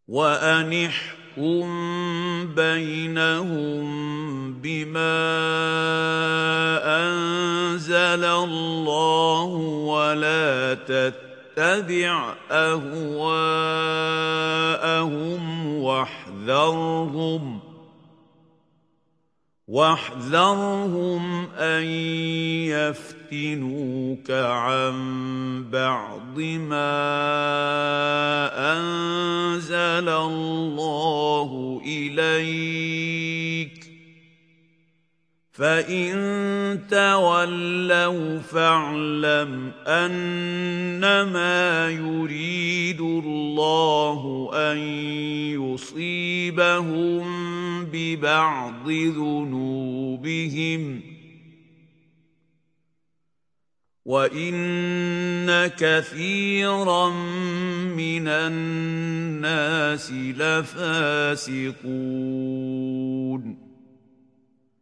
وأن احكم بينهم بما أنزل الله ولا تتبع أهواءهم واحذرهم أن يفتنوك عن بعض ما أنزل الله إليك فإن تولوا فاعلم أنما يريد الله أن يصيبهم ببعض ذنوبهم وإن كثيرا من الناس لفاسقون